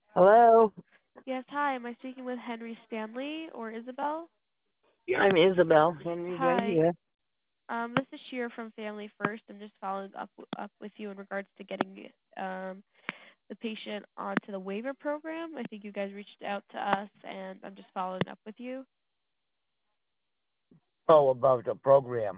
Hello? Yes, hi. Am I speaking with Henry Stanley or Isabel? Yeah, I'm Isabel. Henry's right Hi. here. This is Sheer from Family First. I'm just following up with you in regards to getting um, the patient onto the waiver program. I think you guys reached out to us, and I'm just following up with you. Oh, about the program.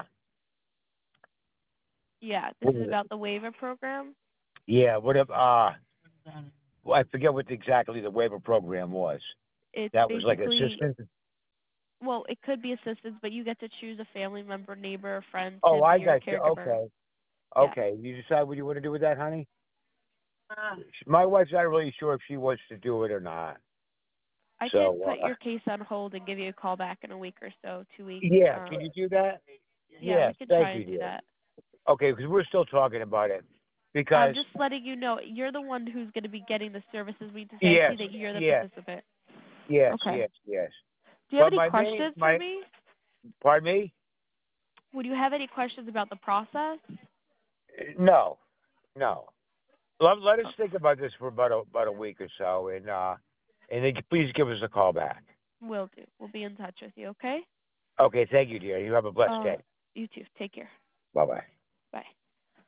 Yeah, this What is is it? about the waiver program. Yeah, what if, well, I forget what exactly the waiver program was. It's That was like basically, assistance? well, it could be assistance, but you get to choose a family member, neighbor, friend Oh, to be I your got you. caregiver. Okay. Yeah. Okay. You decide what you want to do with that, honey? My wife's not really sure if she wants to do it or not. I could So, put your case on hold and give you a call back in a week or so, 2 weeks. yeah, can you do that? Yeah, we Yes, can try thank you, and do dear. that. Okay, because we're still talking about it. I'm Because, just letting you know you're the one who's going to be getting the services. We just I yes, see that you're the yes, participant. yes, Okay. yes, yes. Do you have But any questions for my, me? pardon me? Would you have any questions about the process? No, no. Let us Oh, think about this for about a week or so, and then please give us a call back. will do. We'll be in touch with you. Okay. Okay, thank you, dear. You have a blessed Uh, day. you too. Take care. Bye bye.